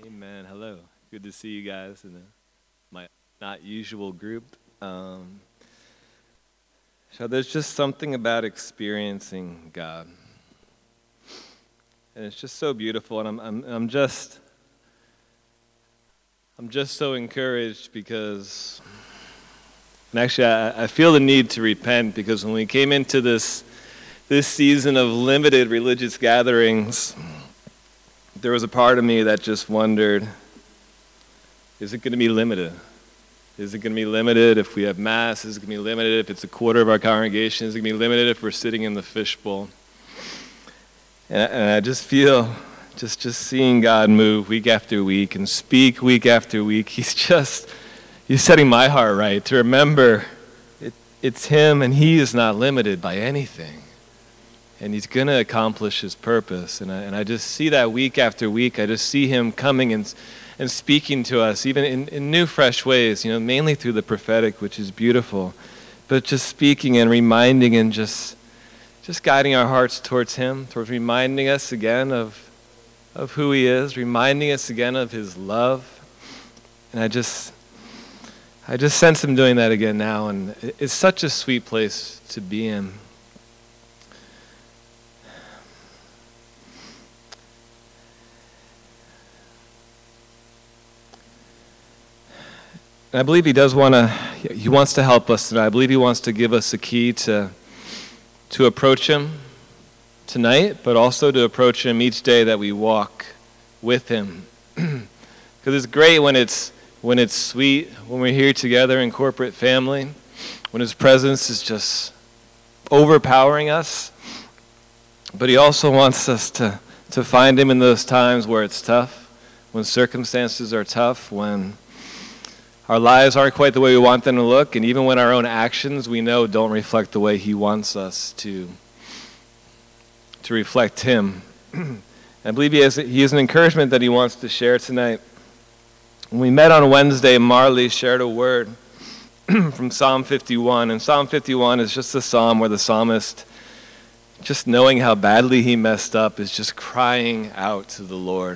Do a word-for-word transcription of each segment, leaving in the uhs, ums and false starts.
Amen. Hello. Good to see you guys in the, my not usual group. Um, so there's just something about experiencing God, and it's just so beautiful. And I'm I'm I'm just I'm just so encouraged because, and actually I, I feel the need to repent because when we came into this this season of limited religious gatherings, there was a part of me that just wondered, is it going to be limited? Is it going to be limited if we have Mass? Is it going to be limited if it's a quarter of our congregation? Is it going to be limited if we're sitting in the fishbowl? And, and I just feel, just, just seeing God move week after week and speak week after week, he's just, he's setting my heart right to remember it, it's him and he is not limited by anything. And he's going to accomplish his purpose. And I, and I just see that week after week. I just see him coming and and speaking to us, even in, in new, fresh ways, you know, mainly through the prophetic, which is beautiful. But just speaking and reminding and just just guiding our hearts towards him, towards reminding us again of, of who he is, reminding us again of his love. And I just, I just sense him doing that again now. And it's such a sweet place to be in. And I believe he does want to, he wants to help us tonight. I believe he wants to give us a key to, to approach him tonight, but also to approach him each day that we walk with him. Because it's great when it's, when it's sweet, when we're here together in corporate family, when his presence is just overpowering us. But he also wants us to, to find him in those times where it's tough, when circumstances are tough, when our lives aren't quite the way we want them to look, and even when our own actions we know don't reflect the way he wants us to, to reflect him. I believe he has, he has an encouragement that he wants to share tonight. When we met on Wednesday, Marley shared a word from Psalm fifty-one, and Psalm fifty-one is just a psalm where the psalmist, just knowing how badly he messed up, is just crying out to the Lord.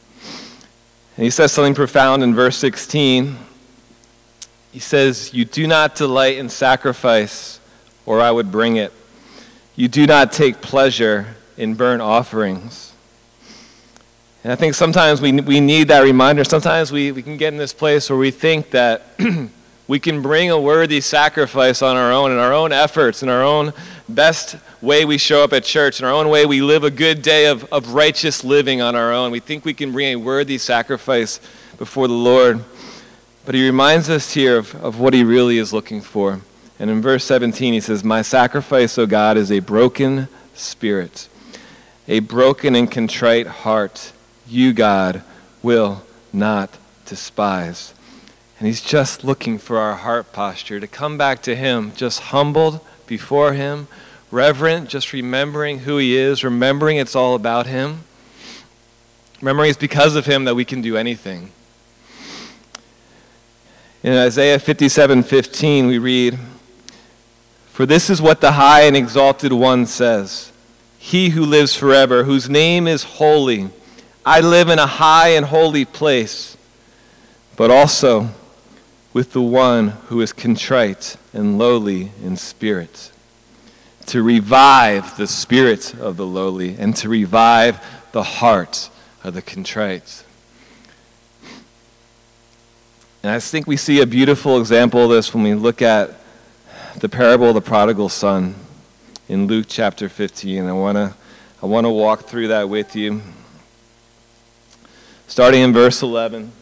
And he says something profound in verse sixteen. He says, "You do not delight in sacrifice, or I would bring it. You do not take pleasure in burnt offerings." And I think sometimes we we need that reminder. Sometimes we, we can get in this place where we think that we can bring a worthy sacrifice on our own, in our own efforts, in our own best way we show up at church, in our own way we live a good day of, of righteous living on our own. We think we can bring a worthy sacrifice before the Lord. But he reminds us here of, of what he really is looking for. And in verse seventeen, he says, "My sacrifice, O God, is a broken spirit, a broken and contrite heart. You, God, will not despise." And he's just looking for our heart posture, to come back to him, just humbled before him, reverent, just remembering who he is, remembering it's all about him, remembering it's because of him that we can do anything. In Isaiah fifty-seven fifteen, we read, "For this is what the high and exalted one says, he who lives forever, whose name is holy. I live in a high and holy place, but also with the one who is contrite and lowly in spirit, to revive the spirit of the lowly and to revive the heart of the contrite." And I think we see a beautiful example of this when we look at the parable of the prodigal son in Luke chapter fifteen. I want to I want to walk through that with you. Starting in verse eleven.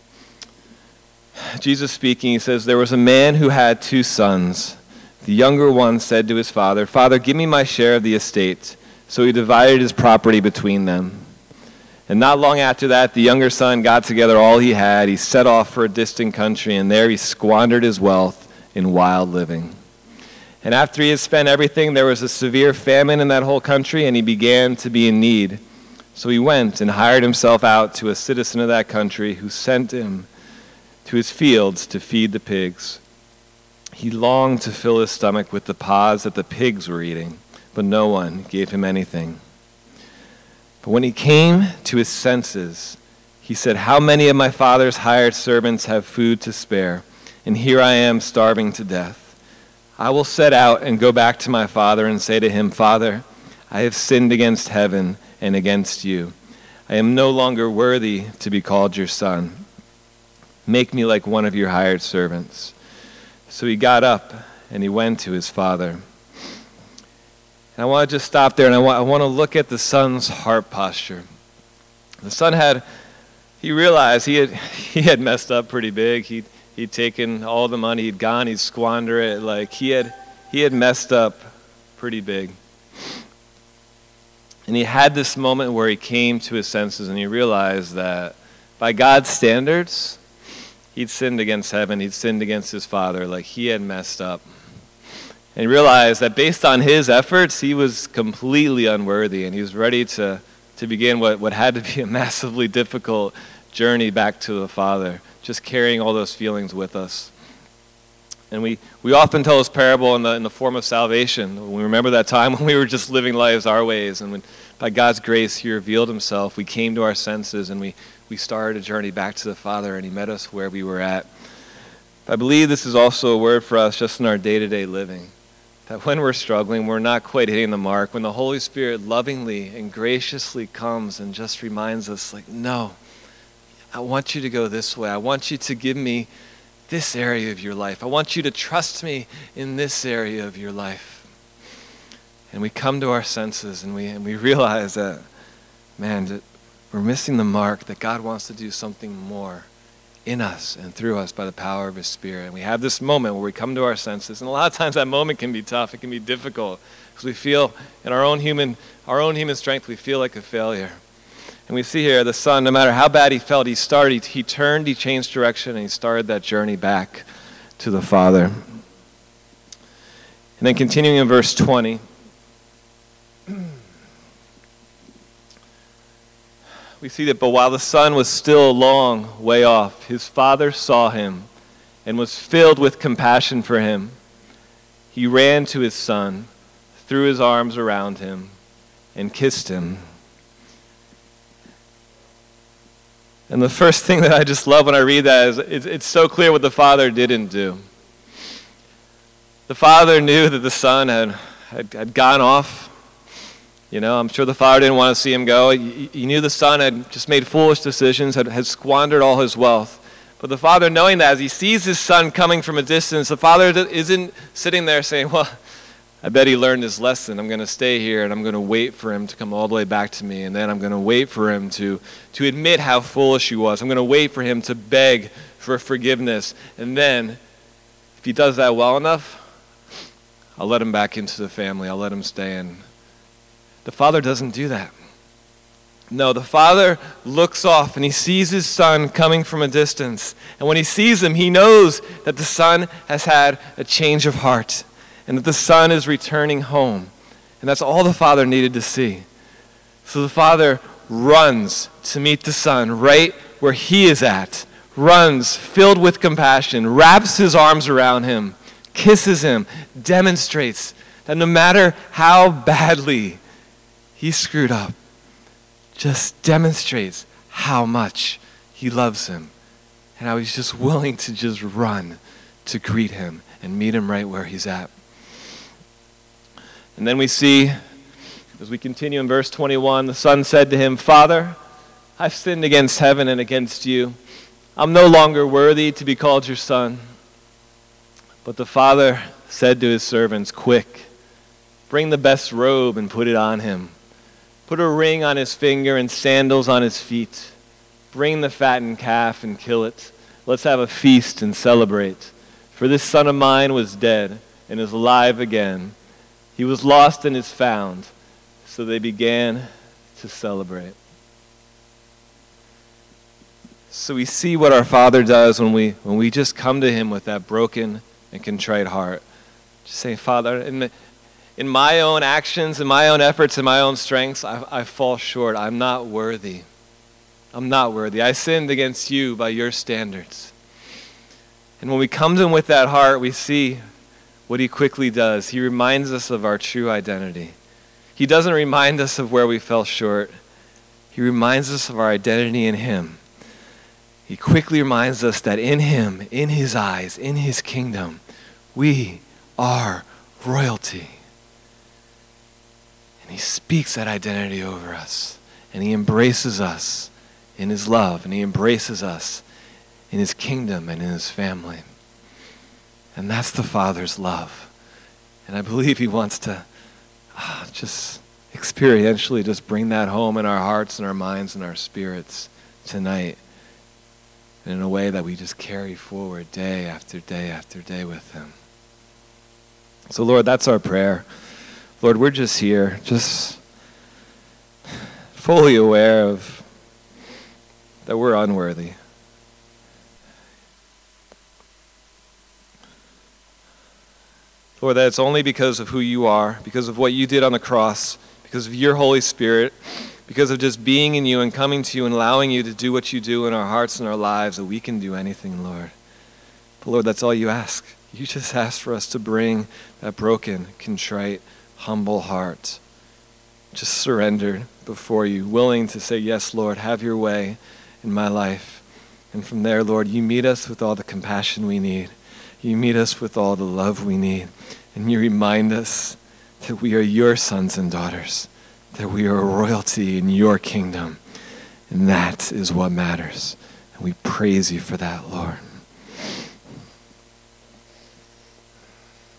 Jesus speaking, he says, "There was a man who had two sons. The younger one said to his father, 'Father, give me my share of the estate.' So he divided his property between them. And not long after that, the younger son got together all he had. He set off for a distant country, and there he squandered his wealth in wild living. And after he had spent everything, there was a severe famine in that whole country, and he began to be in need. So he went and hired himself out to a citizen of that country, who sent him to his fields to feed the pigs. He longed to fill his stomach with the pods that the pigs were eating, but no one gave him anything. But when he came to his senses, He said, "How many of my father's hired servants have food to spare? And here I am starving to death. I will set out and go back to my father and say to him, 'Father, I have sinned against heaven and against you. I am no longer worthy to be called your son. Make me like one of your hired servants.' So he got up and he went to his father." And I want to just stop there, and I want, I want to look at the son's heart posture. The son had, he realized he had he had messed up pretty big. He'd, he'd taken all the money, he'd gone, he'd squandered it. Like he had, he had messed up pretty big. And he had this moment where he came to his senses and he realized that by God's standards, he'd sinned against heaven, he'd sinned against his father, like he had messed up. And he realized that based on his efforts, he was completely unworthy, and he was ready to, to begin what, what had to be a massively difficult journey back to the Father, just carrying all those feelings with us. And we, we often tell this parable in the, in the form of salvation. We remember that time when we were just living lives our ways, and when by God's grace he revealed himself, we came to our senses, and we, we started a journey back to the Father, and he met us where we were at. I believe this is also a word for us just in our day-to-day living. That when we're struggling, we're not quite hitting the mark, when the Holy Spirit lovingly and graciously comes and just reminds us, like, no, I want you to go this way. I want you to give me this area of your life. I want you to trust me in this area of your life. And we come to our senses and we, and we realize that, man, that we're missing the mark, that God wants to do something more in us and through us by the power of his Spirit. And we have this moment where we come to our senses, and a lot of times that moment can be tough, it can be difficult, because we feel in our own human our own human strength, we feel like a failure. And we see here the son, no matter how bad he felt, he started, he, he turned, he changed direction, and he started that journey back to the Father. And then continuing in verse twenty, we see that, but while the son was still a long way off, his father saw him and was filled with compassion for him. He ran to his son, threw his arms around him, and kissed him. And the first thing that I just love when I read that is it's, it's so clear what the father didn't do. The father knew that the son had, had, had gone off. You know, I'm sure the father didn't want to see him go. He, he knew the son had just made foolish decisions, had, had squandered all his wealth. But the father, knowing that, as he sees his son coming from a distance, the father isn't sitting there saying, well, I bet he learned his lesson. I'm going to stay here, and I'm going to wait for him to come all the way back to me, and then I'm going to wait for him to, to admit how foolish he was. I'm going to wait for him to beg for forgiveness. And then, if he does that well enough, I'll let him back into the family. I'll let him stay in. The father doesn't do that. No, the father looks off and he sees his son coming from a distance. And when he sees him, he knows that the son has had a change of heart and that the son is returning home. And that's all the father needed to see. So the father runs to meet the son right where he is at, runs filled with compassion, wraps his arms around him, kisses him, demonstrates that no matter how badly he screwed up, just demonstrates how much he loves him and how he's just willing to just run to greet him and meet him right where he's at. And then we see, as we continue in verse twenty-one, the son said to him, "Father, I've sinned against heaven and against you. I'm no longer worthy to be called your son." But the father said to his servants, "Quick, bring the best robe and put it on him. Put a ring on his finger and sandals on his feet. Bring the fattened calf and kill it. Let's have a feast and celebrate. For this son of mine was dead and is alive again. He was lost and is found." So they began to celebrate. So we see what our Father does when we when we just come to him with that broken and contrite heart. Just say, "Father, in the In my own actions, in my own efforts, in my own strengths, I, I fall short. I'm not worthy. I'm not worthy. I sinned against you by your standards." And when we come to him with that heart, we see what he quickly does. He reminds us of our true identity. He doesn't remind us of where we fell short. He reminds us of our identity in him. he quickly reminds us that in him, in his eyes, in his kingdom, we are royalty. And he speaks that identity over us. And he embraces us in his love. And he embraces us in his kingdom and in his family. And that's the Father's love. And I believe he wants to ah, just experientially just bring that home in our hearts and our minds and our spirits tonight. And in a way that we just carry forward day after day after day with him. So Lord, that's our prayer. Lord, we're just here, just fully aware of that we're unworthy. Lord, that it's only because of who you are, because of what you did on the cross, because of your Holy Spirit, because of just being in you and coming to you and allowing you to do what you do in our hearts and our lives, that we can do anything, Lord. But Lord, that's all you ask. You just ask for us to bring that broken, contrite, humble heart, just surrendered before you, willing to say, yes, Lord, have your way in my life. And from there, Lord, you meet us with all the compassion we need. You meet us with all the love we need. And you remind us that we are your sons and daughters, that we are royalty in your kingdom. And that is what matters. And we praise you for that, Lord.